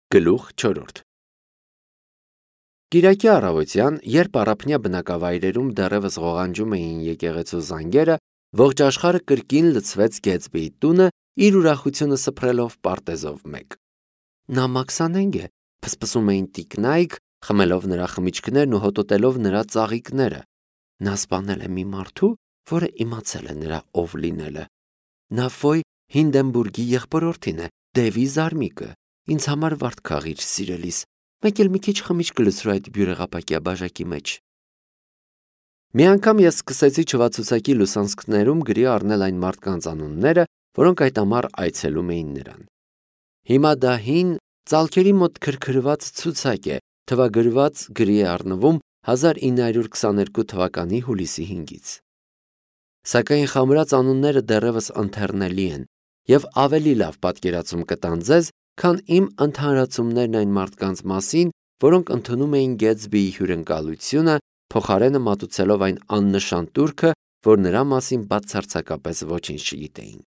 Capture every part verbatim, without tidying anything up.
Գլուխ չորրորդ Կիրակի առավոտյան, երբ առափնյա բնակավայրերում դեռևս ղողանջում էին եկեղեցու զանգերը, ողջ աշխարհը կրկին լցվեց Գեթսբիի տունը, իր ուրախությունը սփռելով պարտեզով մեկ։ Նա մաքսանենգ է, փսփսում էին տիկնայք, խմելով նրա խմիչքներն ու հոտոտելով նրա ծաղիկները։ Նա սպանել է մի մարդու, որը իմացել է նրա ով լինելը։ Նա Ֆոյ Հինդենբուրգի եղբորորդին է, Դևի զարմիկը։ Ինձ համար վարդ քաղիր, սիրելիս, մեկ էլ մի քիչ խմիչք լցրու այդ բյուրեղապակյա բաժակի մեջ։ Մի անգամ ես սկսեցի չվացուցակի լուսանցքներում գրի առնել այն մարդկանց անունները, որոնք այդ ամառ այցելում էին նրան։ Հիմա դա հին, ծալքերի մոտ քրքրված ցուցակ է, թվագրված գրի է առնվում հազար ինը հարյուր քսաներկու թվականի հուլիսի հինգից։ Սակայն խամրած անունները դեռևս ընթեռնելի են, եւ ավելի լավ պատկերացում կտան ձեզ, քան իմ ընդհանրացումներն այն մարդկանց մասին, որոնք ընդունում էին Գեթսբիի հյուրընկալությունը, փոխարենը մատուցելով այն աննշան տուրքը, որ նրա մասին բացարձակապես ոչինչ չգիտեին։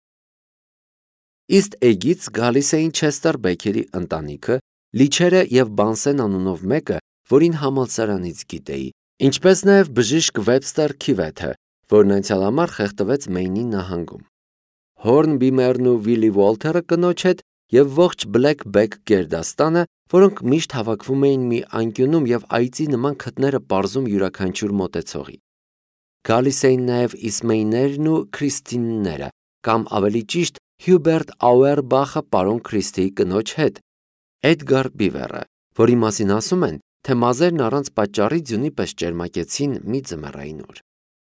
Իստ Էգից գալիս էին Չեստեր Բեքերի ընտանիքը, Լիչերը եւ Բանսեն անունով մեկը, որին համալսարանից գիտեի, ինչպես նաեւ բժիշկ Վեբստեր Քիվեթը, որն անցյալ ամառ խեղդվեց Մեյնի նահանգում։ Հորնբիմերն ու Վիլի Ուոլթերը կնոջ հետ եւ ողջ Բլեք Բեք գերդաստանը, որոնք միշտ հավաքվում էին մի անկյունում եւ այծի նման քթները պարզում յուրաքանչյուր մոտեցողի։ Գալիս էին նաեւ Իսմեյներն ու Քրիստինները, կամ ավելի ճիշտ Հյուբերտ Աուերբախը պարոն Քրիստիի կնոջ հետ, Էդգար Բիվերը, որի մասին ասում են, թե մազերն առանց պատճառի ձյունի պես ճերմակեցին մի ձմեռային օր։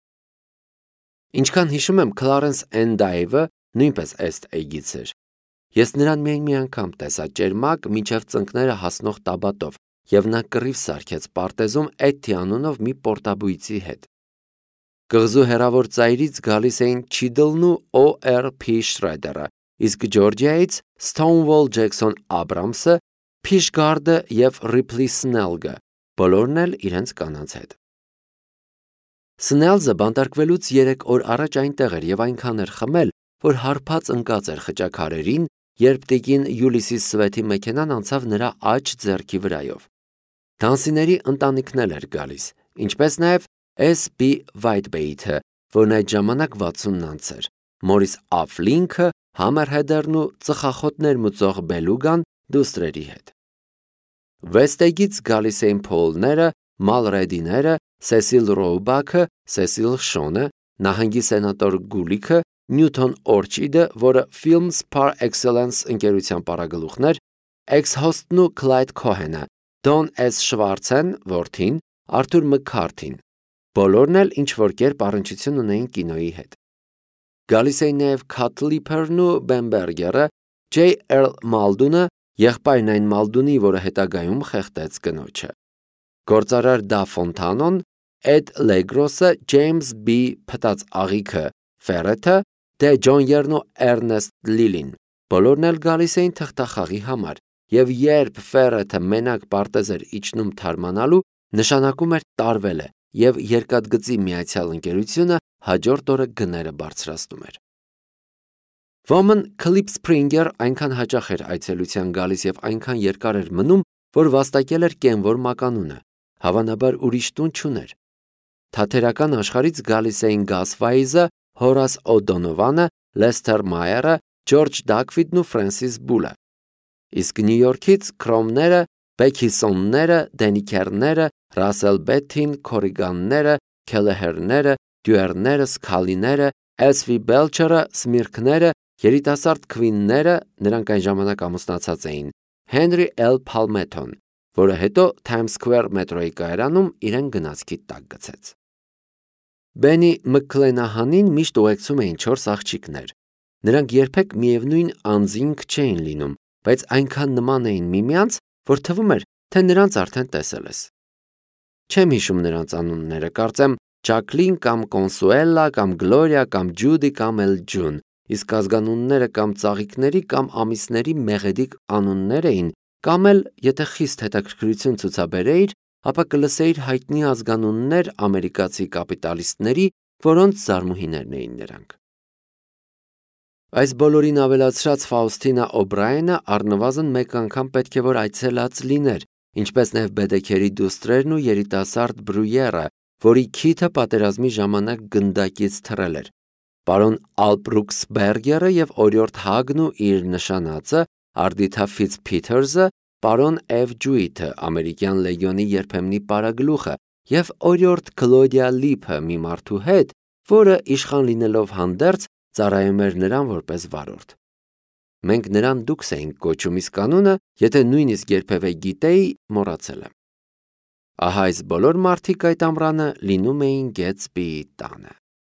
Ինչքան հիշում եմ, Քլարենս Էնդայվը նույնպես Էստ Էգից էր։ Ես նրան միայն մի անգամ տեսա ճերմակ մինչև ծնկները հասնող տաբատով, եւ նա կռիվ սարքեց պարտեզում Էթի անունով մի պորտաբույծի հետ։ Կղզու հեռավոր ծայրից գալիս էին Չիդլն ու Օ Էր Փի Շրեդերը, իսկ Ջորջիայից Սթոունվոլ Ջեքսոն Աբրամսը, Փիշգարդը եւ Ռիփլի Սնելգը, բոլորն էլ իրենց կանանց հետ։ Սնելզը բանտարկվելուց երեք օր առաջ այնտեղ էր եւ այնքան էր խմել, որ հարբած ընկած էր խճաքարերին, երբ տիկին Յուլիսի Սվեթի մեքենան անցավ նրա աջ ձեռքի վրայով։ Դանսիների ընտանիքն էր գալիս, ինչպես նաև Էս Պի Վայթբեյթը, որն այդ ժամանակ վաթսունն անց էր, Մորիս Աֆլինքը, Համերհեդերն ու ծխախոտներ մուծող Բելուգան դուստրերի հետ։ Վեստեգից գալիս էին Փոլները, Մալրեդիները, Սեսիլ Ռոուբաքը, Սեսիլ Շոնը, նահանգի սենատոր Գուլիքը, Նյութոն Օրչիդը, որը Films Par Excellence ընկերության պարագլուխներ, Էքս-Հոստն ու Քլայդ Քոհենը, Դոն Էս Շվարցեն, որդին, Արթուր Մքքարթին, բոլորն էլ ինչ-որ կերպ առնչություն ունեին կինոյի հետ։ Գալիս էին նաև Քաթլիփերն ու Բենբերգերը, Ջեյ Էրլ Մալդունը, եղբայրն այն Մալդունի, որը հետագայում խեղդեց կնոջը, գործարար Դա Ֆոնտանոն, Էդ Լեգրոսը, Ջեյմս Բի Փտած աղիքը, Ֆերեթը, Դե Ջոնյերն ու Էրնեստ Լիլին, բոլորն էլ գալիս էին թղթախաղի համար, եւ երբ Ֆերեթը մենակ պարտեզ էր իջնում թարմանալու, նշանակում էր տարվել է, եւ երկաթգծի միացյալ ընկերությունը հաջորդ օրը գները բարձրացնում էր։ Ոմն Քլիփ Սփրինգեր այնքան հաճախ էր այցելության գալիս եւ այնքան երկար էր մնում, որ վաստակել էր կենվոր մականունը, հավանաբար ուրիշ տուն չուներ։ Թատերական աշխարից գալիս էին Գաս Վայզը, Հորաս Օդոնովանը, Լեսթեր Մայերը, Ջորջ Դակվիդն ու Ֆրենսիս Բուլը։ Իսկ Նյու Յորքից Քրոմները, Բեքիսոնները, Դենիքերները, Ռասել Բեթին, Քորիգանները, Քելեհերները, Դյուերները, Սքալիները, Էսվի Բելչերը, Սմիրքները, երիտասարդ քվինները, նրանք այն ժամանակ ամուսնացած էին, Հենրի Էլ Փալմեթոն, որը հետո Times Square մետրոյի կայարանում իրեն գնացքի տակ գցեց։ Բենի Մքլենահանին միշտ ուղեկցում էին չորս աղջիկներ։ Նրանք երբեք միևնույն անձինք չէին լինում, բայց այնքան նման էին միմյանց, որ թվում էր, թե նրանց արդեն տեսել ես։ Չեմ հիշում նրանց անունները, կարծեմ Ջակլին կամ Կոնսուելա կամ Գլորիա կամ Ջուդի կամ էլ Ջուն, իսկ ազգանունները կամ ծաղիկների կամ ամիսների մեղեդիկ անուններ էին, կամ էլ, եթե խիստ հետաքրքրություն ցուցաբերեիր, ապա կլսեիր հայտնի ազգանուններ ամերիկացի կապիտալիստների, որոնց զարմուհիներն էին նրանք։ Այս բոլորին ավելացրած Ֆաուստինա Օբրայենը առնվազն մեկ անգամ պետք է որ այցելած լիներ, ինչպես նաև Բեդեքերի դուստրերն ու երիտասարդ Բրույերը, որի քիթը պատերազմի ժամանակ գնդակից թռել էր։ Պարոն Ալպրուքսբերգերը եւ օրիորդ Հագն ու իր նշանածը Արդիթա Ֆիցփիթերսը, պարոն Էվ Ջուիթը, ամերիկյան լեգիոնի երբեմնի պարագլուխը եւ օրիորդ Կլոդիա Լիփը մի մարդու հետ, որը իշխան լինելով հանդերձ ծառայում էր նրան որպես վարորդ։ Մենք նրան դուքս էինք կոչում, իսկ կանոնը, եթե նույնիսկ երբևէ գիտեի, մոռացել եմ։ Ահա այս բոլոր մարդիկ այդ ամռանը լինում էին Գետսբիի տանը։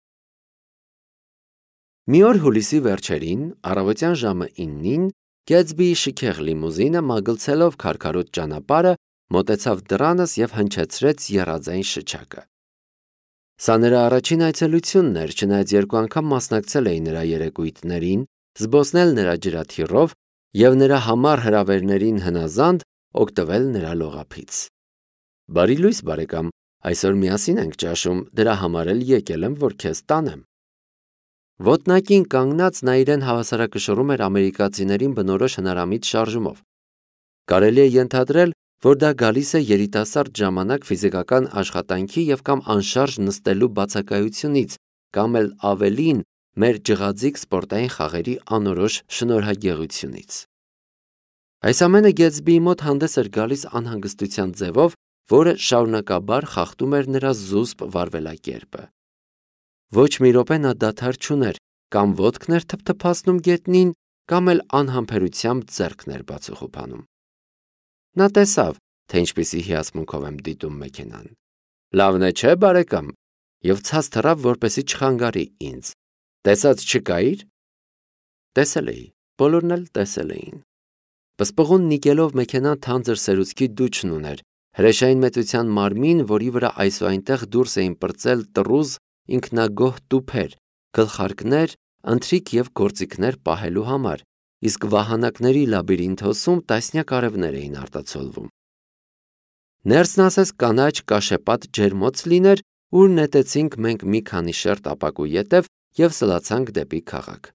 Մի օր հուլիսի վերջերին, առավոտյան ժամը իննին, Գետսբիի շքեղ լիմուզինը մագլցելով քարքարոտ ճանապարհը մոտեցավ դռանս եւ հնչեցրեց եռաձայն շչակը։ Սա նրա առաջին այցելությունն էր, չնայած երկու անգամ մասնակցել էի նրա երեկույթներին, զբոսնել նրա ջրաթիռով եւ նրա համար հրավերներին հնազանդ օգտվել նրա լողափից։ Բարի լույս, բարեկամ, այսօր միասին ենք ճաշում, դրա համար էլ եկել եմ, որ քեզ տանեմ։ Ոտնակին կանգնած նա իրեն հավասարակշռում էր ամերիկացիներին բնորոշ հնարամիտ շարժումով։ Կարելի է ենթադրել, որ դա գալիս է երիտասարդ ժամանակ ֆիզիկական աշխատանքի եւ կամ անշարժ նստելու բացակայությունից, կամ էլ ավելին մեր ջղաձիգ սպորտային խաղերի անորոշ շնորհագեղությունից։ Այս ամենը Գետսբիի մոտ հանդես էր գալիս անհանգստության ձևով, որը շարունակաբար խախտում էր նրա զուսպ վարվելակերպը։ Ոչ մի րոպե նա դադար չուներ, կամ ոտքն էր թփթփացնում գետնին, կամ էլ անհամբերությամբ ձեռքն էր բացուխոփանում։ Նա տեսավ, թե ինչպիսի հիացմունքով եմ դիտում մեքենան։ Լավն է, չէ, բարեկամ, եւ ցած թռավ, որպեսի չխանգարի ինձ։ Տեսած չկայիր։ Տեսել էի, բոլորն էլ տեսել էին։ Պսպղուն նիկելով մեքենան թանձր սերուցքի դուչն ուներ, հրեշային մեծության մարմին, որի վրա այս ու այնտեղ դուրս էին պրծել տրուզ ինքնագոհ տուփեր, գլխարկներ, ընթրիք եւ գործիքներ պահելու համար, իսկ վահանակների լաբիրինթոսում տասնյակ արևներ էին արտացոլվում։ Ներսն ասես կանաչ կաշեպատ ջերմոց լիներ, ուր նետեցինք մենք մի քանի շերտ ապակու ետև եւ սլացանք դեպի քաղաք։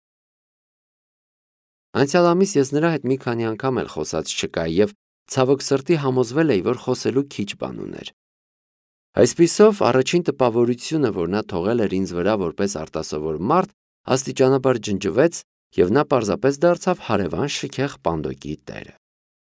Անցյալ ամիս ես նրա հետ մի քանի անգամ էլ խոսած չկայի եւ ցավոք սրտի համոզվել էի, որ խոսելու քիչ բան ուներ։ Այսպիսով առաջին տպավորությունը, որ նա թողել էր ինձ վրա որպես արտասովոր մարդ, աստիճանաբար ջնջվեց եւ նա պարզապես դարձավ հարևան շքեղ պանդոկի տերը։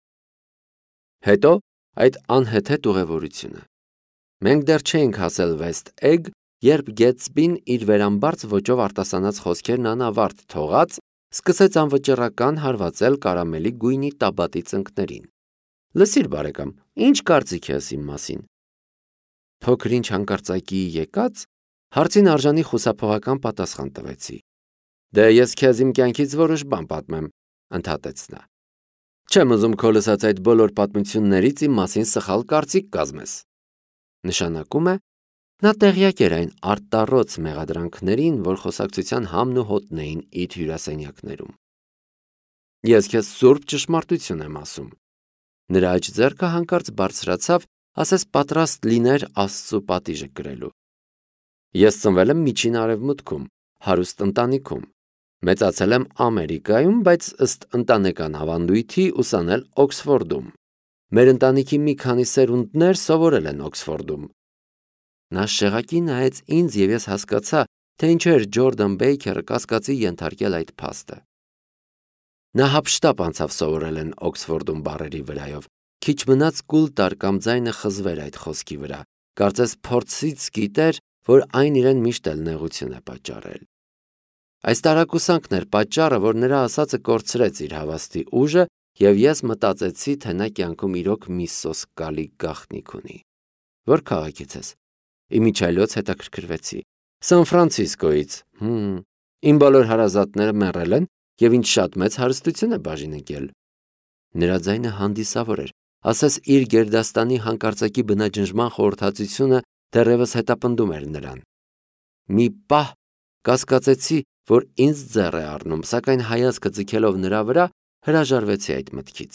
Հետո այդ անհեթեթ ուղևորությունը։ Մենք դեռ չէինք հասել Վեստ Էգ, երբ Գետսբին իր վերամբարձ ոճով արտասանած խոսքերն անավարտ թողած, սկսեց անվճռական հարվածել կարամելի գույնի տաբատի ծնկներին։ Լսիր, բարեկամ, ինչ կարծիք ես իմ մասին։ Փոքր-ինչ հանկարծակի եկած, հարցին արժանի խուսափողական պատասխան տվեցի։ Դե ես քեզ իմ կյանքից որոշ բան պատմեմ, ընդհատեց նա։ Չեմ ուզում քո լսած այդ բոլոր պատմություններից իմ մասին սխալ կարծիք կազմես։ Նշանակում է, նա տեղյակ էր այն արտառոց մեղադրանքներին, որ խոսակցության համն ու հոտն էին իր հյուրասենյակներում։ Ես քեզ սուրբ ճշմարտություն եմ ասում։ Նրա աջ ձեռքը հանկարծ բարձրացավ, ասես պատրաստ լիներ Աստծո պատիժը կրելու։ Ես ծնվել եմ Միջին Արևմուտքում, հարուստ ընտանիքում։ Մեծացել եմ Ամերիկայում, բայց ըստ ընտանեկան ավանդույթի ուսանել Օքսֆորդում։ Մեր ընտանիքի մի քանի սերունդներ սովորել են Օքսֆորդում։ Նա շեղակի նայեց ինձ եւ ես հասկացա, թե ինչու էր Ջորդան Բեյքերը կասկածի ենթարկել այդ փաստը։ Նա հափշտապ անցավ սովորել են Օքսֆորդում բառերի վրայով, քիչ մնաց կուլ տար կամ ձայնը խզվեր այդ խոսքի վրա, կարծես փորձից գիտեր, որ այն իրեն միշտ էլ նեղություն է պատճառել։ Այս տարակուսանքն էր պատճառը, որ նրա ասածը կորցրեց իր հավաստի ուժը, եւ ես մտածեցի, թե նա կյանքում իրոք մի սոսկալի գաղտնիք ունի։ Որ քաղաքից ես։ Իմիջայլոց հետաքրքրվեցի։ Սան Ֆրանցիսկոից։ Հմ, իմ բոլոր հարազատները մեռել են եւ ինձ շատ մեծ հարստություն է բաժին ընկել։ Նրա ձայնը հանդիսավոր էր, ասես իր գերդաստանի հանկարծակի բնաջնջման խորհրդածությունը դեռևս հետապնդում էր նրան։ Մի պահ կասկածեցի, որ ինձ ձեռ է առնում, սակայն հայացքը ձգելով նրա վրա հրաժարվեցի այդ մտքից։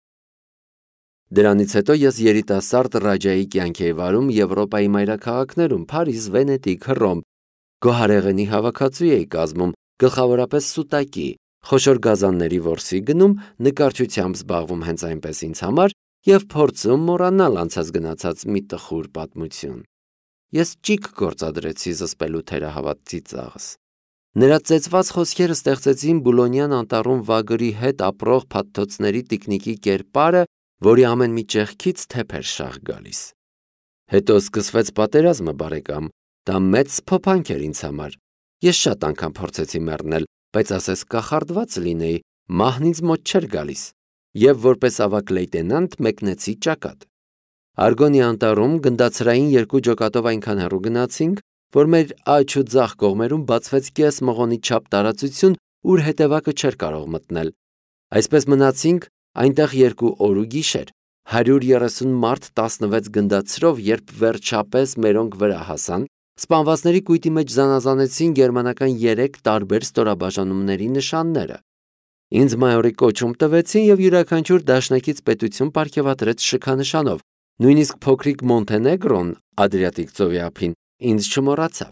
Դրանից հետո ես երիտասարդ Ռաջայի կյանք էի վարում Եվրոպայի մայրաքաղաքներում՝ Փարիզ, Վենետիկ, Հռոմ։ Գոհարեղենի հավաքածու էի կազմում, գլխավորապես սուտակի, խոշոր գազանների որսի գնում, նկարչությամբ զբաղվում հենց այնպես ինձ համար և փորձում մոռանալ անցած գնացած մի տխուր պատմություն։ Ես ճիգ գործադրեցի զսպելու թերահավատ ծիծաղս։ Նրա ծեծված խոսքերը ստեղծեցին Բուլոնյան անտառում վագրի հետ ապրող փաթթոցների տիկնիկի կերպարը, որի ամեն մի ճեղքից թեփ էր շաղ գալիս։ Հետո սկսվեց պատերազմը, բարեկամ, դա մեծ սփոփանք էր ինձ համար։ Ես շատ անգամ փորձեցի մեռնել, բայց ասես կախարդված լինեի, մահն ինձ մոտ չէր գալիս, և որպես ավագ լեյտենանտ մեկնեցի ճակատ։ Արգոնի անտառում գնդացրային երկու ջոկատով այնքան հեռու գնացինք, որ մեր աջ ու ձախ կողմերում բացվեց կես մղոնի չափ տարածություն, ուր հետևակը չէր կարող մտնել։ Այսպես մնացինք այնտեղ երկու օր ու գիշեր, հարյուր երեսուն մարդ տասնվեց գնդացրով, երբ վերջապես մերոնք վրա հասան, սպանվածների կույտի մեջ զանազանեցին գերմանական երեք տարբեր ստորաբաժանումների նշանները։ Ինձ մայորի կոչում տվեցին և յուրաքանչյուր դաշնակից պետություն պարգևատրեց շքանշանով, նույնիսկ փոքրիկ Մոնտենեգրոն Ադրիատիկ ծովի ափին ինձ չմոռացավ։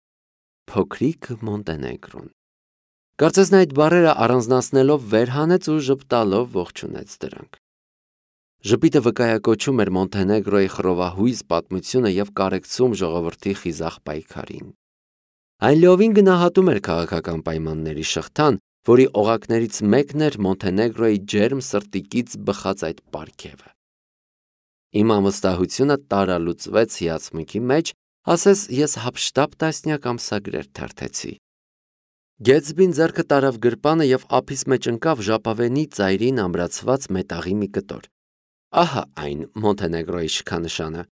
Փոքրիկ Մոնտենեգրոն։ Կարծես նա այդ բառերը առանձնացնելով վեր հանեց ու ժպտալով ողջունեց դրանք։ Ժպիտը վկայակոչում էր Մոնտենեգրոյի խռովահույզ պատմությունը և կարեկցում ժողովրդի խիզախ պայքարին։ Այն լիովին գնահատում էր քաղաքական պայմանների շղթան, որի օղակներից մեկն էր Մոնտենեգրոյի ջերմ սրտիկից բխած այդ պարգևը։ Իմ ամստահությունը տարալուծվեց հիացմունքի մեջ, ասես ես հափշտապ տասնյակ ամսագրեր թերթեցի։ Գեթսբին ձեռքը տարավ գրպանը և ափիս մեջ ընկավ ժապավենի ծայրին ամրացված մետաղի մի կտոր։ Ահա այն Մոնտենեգրոյի շքանշանը։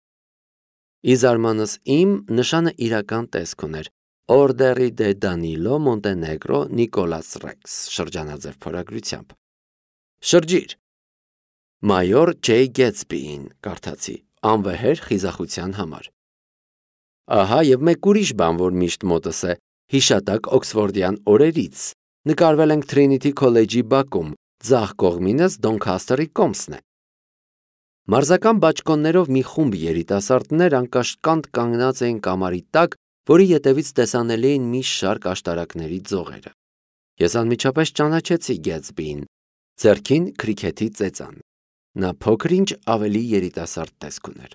Ի զարմանս իմ, նշանը իրական տեսք ուներ. Օրդերի դե Դանիլո Մոնտենեգրո Նիկոլաս Ռեքս շրջանաձև փորագրությամբ։ Շրջիր։ Մայոր Ջեյ Գեթսբիին, կարդացի, անվեհեր խիզախության համար։ Ահա և մեկ ուրիշ բան, որ միշտ մոտս է, հիշատակ Օքսֆորդյան օրերից, նկարվել ենք Թրինիթի քոլեջի բակում, ձախ կողմինս Դոնքասթերի կոմսն է։ Մարզական բաճկոններով մի խումբ երիտասարդներ անկաշկանդ կանգնած էին կամարի տակ, որի ետևից տեսանելի էին մի շարք աշտարակների ձողերը։ Ես անմիջապես ճանաչեցի Գեթսբիին, ձեռքին քրիքեթի ծեծան։ Նա փոքր-ինչ ավելի երիտասարդ տեսք ուներ։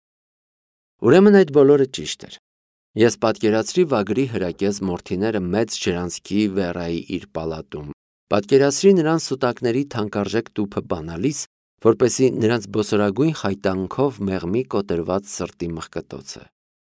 Ուրեմն այդ բոլորը ճիշտ էր։ Ես պատկերացրի վագրի հրակեզ մորթիները մեծ ջրանցքի վերայի իր պալատում, պատկերացրի նրան սուտակների թանկարժեք տուփը բանալիս, որպեսզի նրանց բոսորագույն խայտանքով մեղմի կոտրված սրտի մխկտոցը։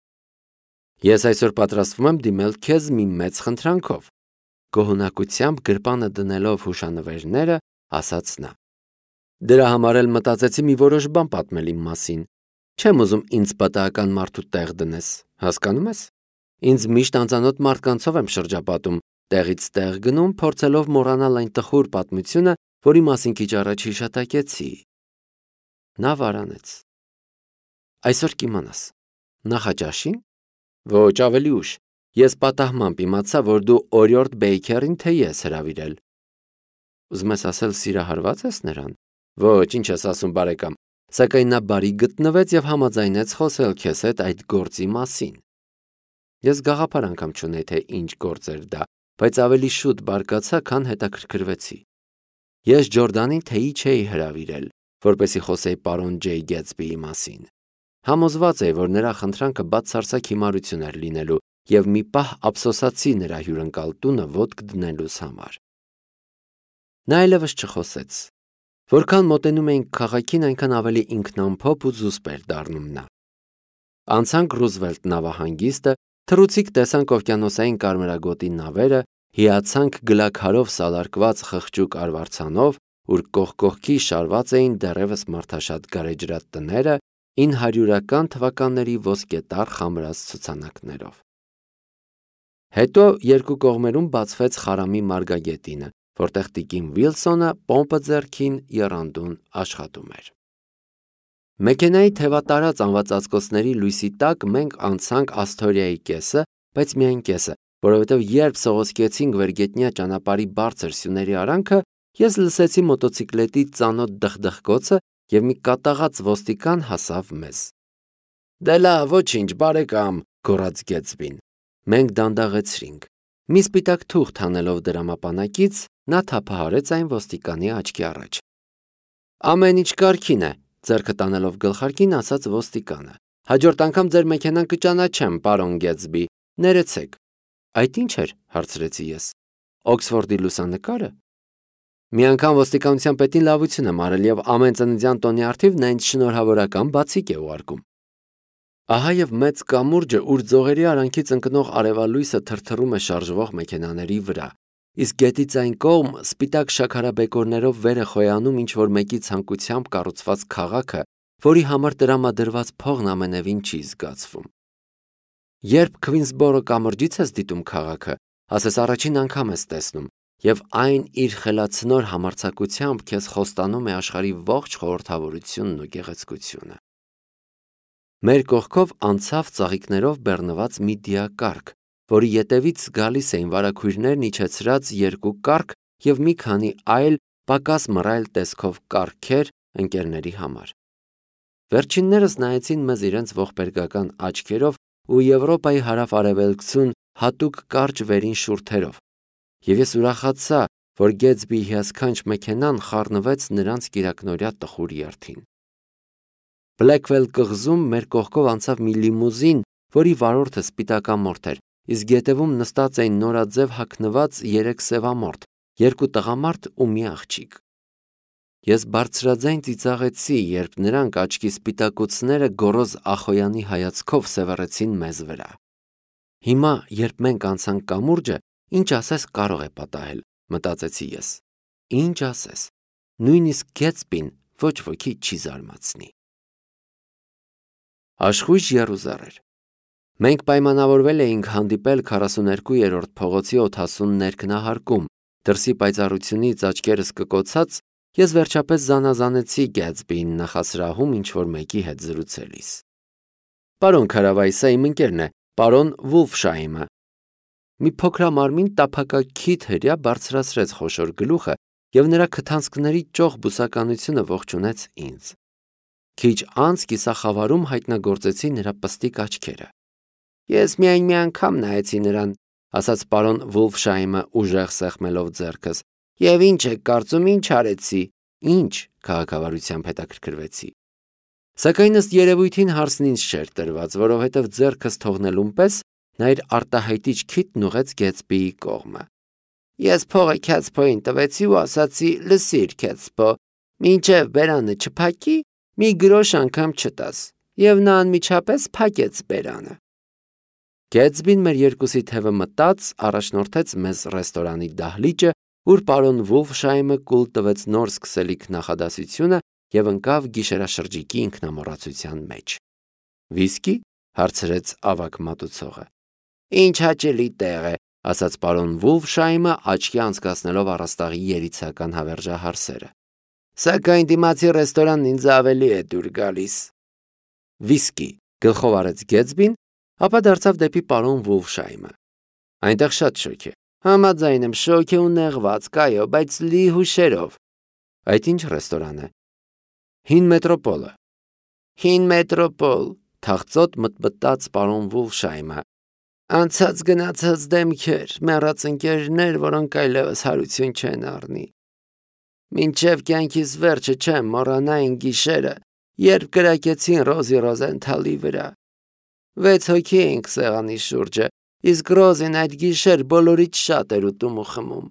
Ես այսօր պատրաստվում եմ դիմել քեզ մի մեծ խնդրանքով, գոհունակությամբ գրպանը դնելով հուշանվերները, ասաց նա։ Դրա համար էլ մտածեցի մի որոշ բան պատմել իմ մասին։ Չեմ ուզում ինձ պատահական մարդու տեղ դնես, հասկանում ես։ Ինձ միշտ անծանոթ մարդկանցով եմ շրջապատում, տեղից տեղ գնում, փորձելով մոռանալ այն տխուր պատմությունը, որի մասին քիչ առաջ հիշատակեցի։ Նա վարանեց։ Այսօր կիմանաս։ Նախաճաշի՞ն։ Ոչ, ավելի ուշ։ Ես պատահմամբ իմացա, որ դու Օրիորդ Բեյքերին թե ես հրավիրել։ Ուզում ես ասել սիրահարված ես նրան։ Ոչ, ինչ ես ասում, բարեկամ, սակայն նա բարի գտնվեց և համաձայնեց խոսել քեզ հետ այդ գործի մասին։ Ես գաղափար անգամ չունեի, թե ինչ գործ էր դա, բայց ավելի շուտ բարկացա, քան հետաքրքրվեցի։ Ես Ջորդանին թեյի չէի հրավիրել, որպեսզի խոսեի պարոն Ջեյ Գեթսբիի մասին։ Համոզված էի, որ նրա խնդրանքը բացարձակ հիմարություն էր լինելու և մի պահ ափսոսացի նրա հյուրընկալ տունը ոտք դնելուս համար։ Նա այլևս չխոսեց։ Որքան մոտենում էինք քաղաքին, այնքան ավելի ինքնամփոփ ու զուսպ էր դառնում նա։ Անցանք Ռուզվելտ նավահանգիստը, թռուցիկ տեսանք օվկիանոսային կարմրագոտի նավերը, հիացանք գլաքարով սալարկված խղճուկ արվարձանով, ուր կողք կողքի շարված էին դեռևս մարդաշատ գարեջրատ տները, ինը հարյուրական թվականների ոսկետառ խամրած ցուցանակներով։ Հետո երկու կողմերում բացվեց Խարամի մարգագետինը, որտեղ տիկին Վիլսոնը պոմպը ձեռքին եռանդուն աշխատում էր։ Մեքենայի թևատարած անվածածկոցների լույսի տակ մենք անցանք Ասթորիայի կեսը, բայց միայն կեսը, որովհետև երբ սողոսկեցինք վերգետնյա ճանապարհի բարձր սյուների արանքը, ես լսեցի մոտոցիկլետի ծանոթ դխդխկոցը և մի կատաղած ոստիկան հասավ մեզ։ Դե լավ, ոչինչ, բարեկամ, գոռաց Գեթսբին։ Մենք դանդաղեցրինք։ Մի սպիտակ թուղթ հանելով դրամապանակից, նա թափահարեց այն ոստիկանի աչքի առաջ։ Ամեն ինչ կարգին է, ձեռքը տանելով գլխարկին ասաց ոստիկանը։ Հաջորդ անգամ ձեր մեքենան կճանաչեմ, պարոն Գեթսբի, ներեցեք։ Այդ ինչ էր, հարցրեցի ես։ Օքսֆորդի լուսանկարը։ Մի անգամ ոստիկանության պետին լավություն եմ արել եւ ամեն ծննդյան տոնի առթիվ նա ինձ շնորհավորական բացիկ է ուղարկում։ Ահա եւ մեծ կամուրջը, ուր ձողերի արանքից ընկնող արևալույսը թրթռում է շարժվող մեքենաների վրա, իսկ գետից այն կողմ սպիտակ շաքարաբեկորներով վեր է խոյանում ինչ-որ մեկի ցանկությամբ կառուցված քաղաքը, որի համար տրամադրված փողն ամենևին չի զգացվում։ Երբ Քվինսբորո կամրջից ես դիտում քաղաքը, ասես առաջին անգամ ես տեսնում, եւ այն իր խելացնոր համարձակությամբ քեզ խոստանում է աշխարհի ողջ խորհրդավորությունն ու գեղեցկությունը։ Մեր կողքով անցավ ծաղիկներով բեռնված մի դիակառք, որի ետևից գալիս էին վարագույրներն իջեցրած երկու կառք եւ մի քանի այլ պակաս մռայլ տեսքով կառքեր ընկերների համար։ Վերջիններս նայեցին մեզ իրենց ողբերգական աչքերով ու Եվրոպայի հարավ-արևելքցուն հատուկ կարճ վերին շուրթերով, եւ ես ուրախացա, որ Գեթսբիի հիասքանչ մեքենան խառնվեց նրանց կիրակնօրյա տխուր երթին։ Բլեքվել կղզում մեր կողքով անցավ մի լիմուզին, որի վարորդը սպիտակամորթ էր, իսկ ետևում նստած էին նորաձև հագնված երեք սևամորթ, երկու տղամարդ ու մի աղջիկ։ Ես բարձրաձայն ծիծաղեցի, երբ նրանք աչքի սպիտակուցները գոռոզ Ախոյանի հայացքով սևեռեցին մեզ վրա։ Հիմա, երբ մենք անցանք կամուրջը, ինչ ասես կարող է պատահել, մտածեցի ես։ Ինչ ասես, նույնիսկ Գեթսբին ոչ ոքի չի զարմացնի։ Աշխույժ եռուզառ էր։ Մենք պայմանավորվել էինք հանդիպել քառասուներկուերորդ փողոցի օդասուն ներքնահարկում, դրսի պայծառությունից աչքերս կկոցած, ես վերջապես զանազանեցի Գեթսբիին նախասրահում ինչ-որ մեկի հետ զրուցելիս։ Պարոն Քարավայսը իմ ընկերն է, պարոն Վուլֆշայմը։ Մի փոքրամարմին տափակաքիթ հրյա բարձրացրեց խոշոր գլուխը եւ նրա քթանցքների ճոխ բուսականությունը ողջունեց ինձ։ Քիչ անց կիսախավարում հայտնագործեցի նրա պստիկ աչքերը։ Ես միայն մի անգամ նայեցի նրան, ասաց պարոն Վուլֆշայմը ուժեղ սեղմելով ձեռքս, եւ ինչ եք կարծում, ինչ արեցի, ինչ, քաղաքավարությամբ հետաքրքրվեցի։ Սակայն ըստ երևույթին հարցն ինձ չէր տրված, որովհետև ձեռքս թողնելուն պես նա իր արտահայտիչ քիթն ուղեց Գեթսբիի կողմը։ Ես փողը Քեթսփոյին տվեցի ու ասացի՝ լսիր, Քեթսփո, մինչև բերանը չփակի, մի գրոշ անգամ չտաս, եւ նա անմիջապես փակեց բերանը։ Գեթսբին մեր երկուսի թևը մտած առաջնորդեց մեզ ռեստորանի դահլիճը, ուր պարոն Վուլֆշայմը կուլ տվեց նոր սկսելիք նախադասությունը եւ ընկավ գիշերաշրջիկի ինքնամոռացության մեջ։ Վիսկի, հարցրեց ավագ մատուցողը։ Ինչ հաճելի տեղ է, ասաց պարոն Վուլֆշայմը աչքի անցկացնելով առաստաղի երիցական հավերժահարսերը։ Սակայն դիմացի ռեստորանն ինձ ավելի է դուր գալիս։ Վիսկի, գլխով արեց Գեթսբին, ապա դարձավ դեպի պարոն Վուլֆշայմը։ Այնտեղ շատ շոգ է։ Համաձայն եմ, շոգ է ու նեղված, կայո, բայց լի հուշերով։ Այդ ինչ ռեստորան է։ Հին մետրոպոլը։ Հին մետրոպոլ, թախծոտ մտմտաց պարոն Վուլֆշայմը։ Անցած գնացած դեմքեր, մեռած ընկերներ, որոնք այլևս հարություն չեն առնի։ Մինչև կյանքիս վերջը չեմ մոռանա այն գիշերը, երբ կրակեցին Ռոզի Ռոզենթալի վրա։ Վեց հոգի էինք սեղանի շուրջը, իսկ Ռոզին այդ գիշեր բոլորից շատ էր ուտում ու խմում։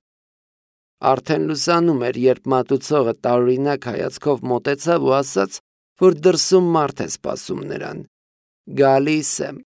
Արդեն լուսանում էր, երբ մատուցողը տարօրինակ հայացքով մոտեցավ ու ասաց, որ դրսում մարդ է սպասում նրան։ Գալիս եմ։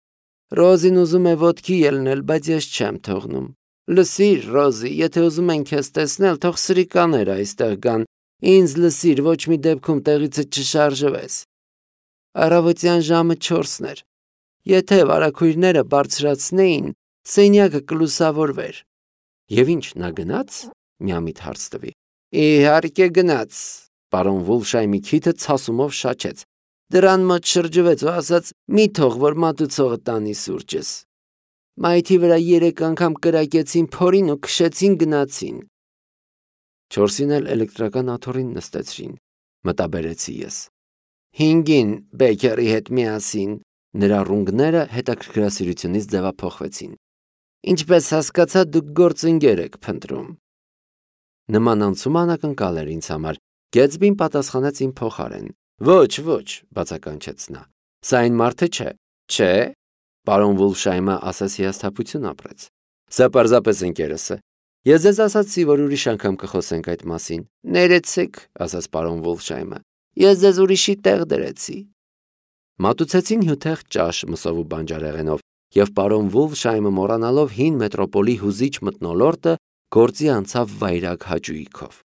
Ռոզին ուզում է ոտքի ելնել, բայց ես չեմ թողնում։ Լսիր, Ռոզի, եթե ուզում են քեզ տեսնել, թող սրիկաներ այստեղ գան, ինձ լսիր, ոչ մի դեպքում տեղիցդ չշարժվես։ Առավոտյան ժամը չորսն էր։ Եթե վարագույրները բարձրացնեին, սենյակը կլուսավորվեր։ Եվ ինչ, նա գնաց, միամիտ հարց տվի։ Իհարկե գնաց, պարոն Վուլֆշայմի քիթը ցասումով շաչեց։ Դրան մոտ շրջվեց ու ասաց՝ մի թող, որ մատուցողը տանի սուրճս։ Մայթի վրա երեք անգամ կրակեցին փորին ու քշեցին գնացին։ Չորսին էլ էլեկտրական աթոռին նստեցրին, մտաբերեցի ես։ Հինգին Բեքերի հետ միասին, նրա ռունգները հետաքրքրասիրությունից ձևափոխվեցին։ Ինչպես հասկացա, դուք գործընկեր եք փնտրում։ Նման անցումը անակնկալ էր ինձ համար։ Գեթսբին պատասխանեց իմ փոխարեն։ Ոչ, ոչ, բացականչեց նա։ Սա այն մարդը չէ։ Չէ, պարոն Վուլֆշայմը ասաց հիասթափություն ապրեց։ Սա պարզապես ընկերս է։ Ես ձեզ ասացի, որ ուրիշ անգամ կխոսենք այդ մասին։ Ներեցեք, ասաց պարոն Վուլֆշայմը։ Ես ձեզ ուրիշի տեղ դրեցի։ Մատուցեցին հյութեղ ճաշ մսով ու բանջարեղենով, եւ պարոն Վուլֆշայմը մոռանալով հին մետրոպոլի հուզիչ մթնոլորտը, գործի անցավ վայրագ հաճույքով։